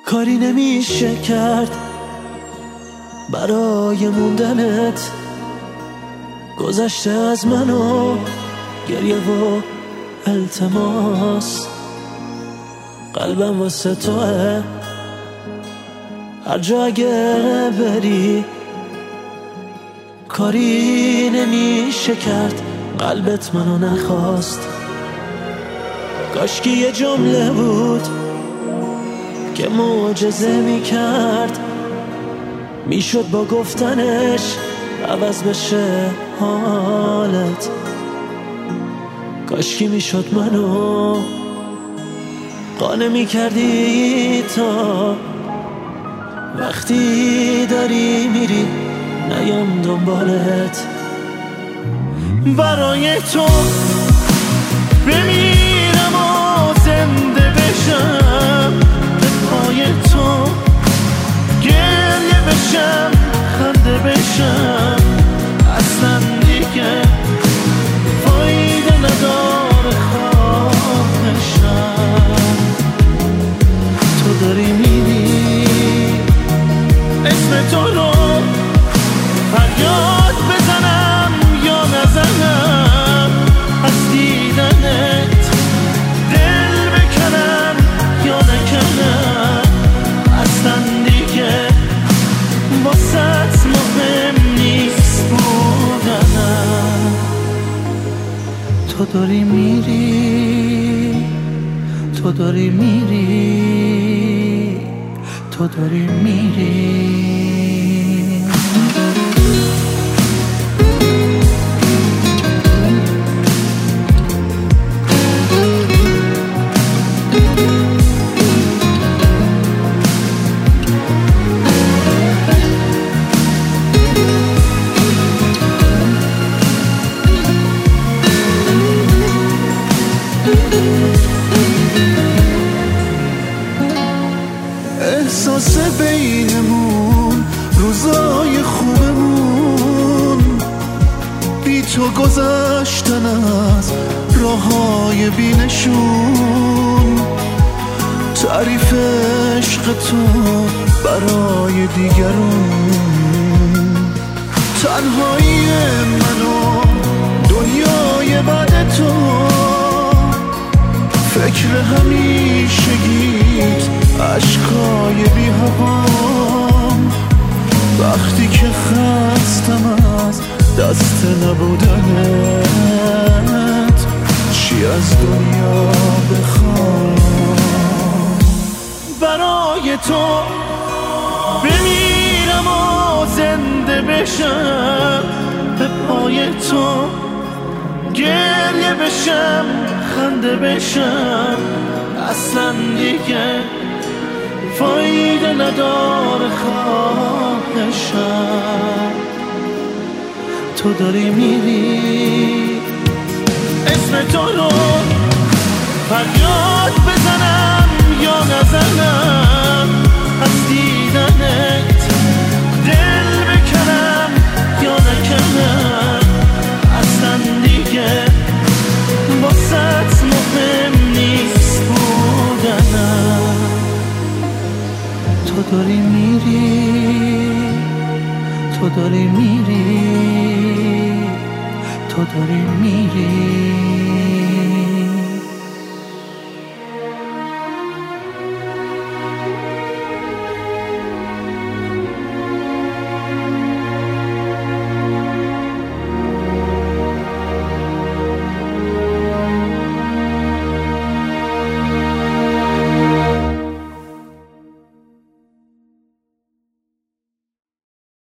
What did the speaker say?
کاری نمیشه کرد برای موندنت. گذشته از منو گریه و التماس، قلبم واسه توه هر جا اگه بری. کاری نمیشه کرد قلبت منو نخواست. کاشکی یه جمله بود که معجزه میکرد، میشد با گفتنش عوض بشه حالت. کاشکی میشد منو قانع میکردی تا وقتی داری میری نیام دنبالت. برای تو بمیرم و زنده بشم، به پای تو گریه بشم خنده بشم. اصلا دیگه فایده نداره خواهشم. تو داری میری اسم تو رو فریاد بزنم یا نزنم، از دیدنت دل بکنم یا نکنم. اصلا دیگه واسط مهم نیست بودنم. تو داری میری، تو داری میری، تو داری میری. احساس بینمون روزای خوبمون بی تو گذشتن از راههای بینشون. تعریف عشق تو برای دیگرون، تنهایی منو دنیای بعد تو. فکر همیشگیت عشقای بی هوام، وقتی که خستم از دست نبودنت. چی از دنیا بخوام؟ برای تو بمیرم و زنده بشم، به پای تو گریه بشم خنده بشم. اصلا دیگه فایده نداره خواهشم. تو داری میری اسم تو رو فریاد بزنم یا نزنم، از دیدنت دل بکنم یا نکنم. اصلا دیگه واسط مهم نیست بودنم. تو داری میری، تو داری میری، تو داری میری.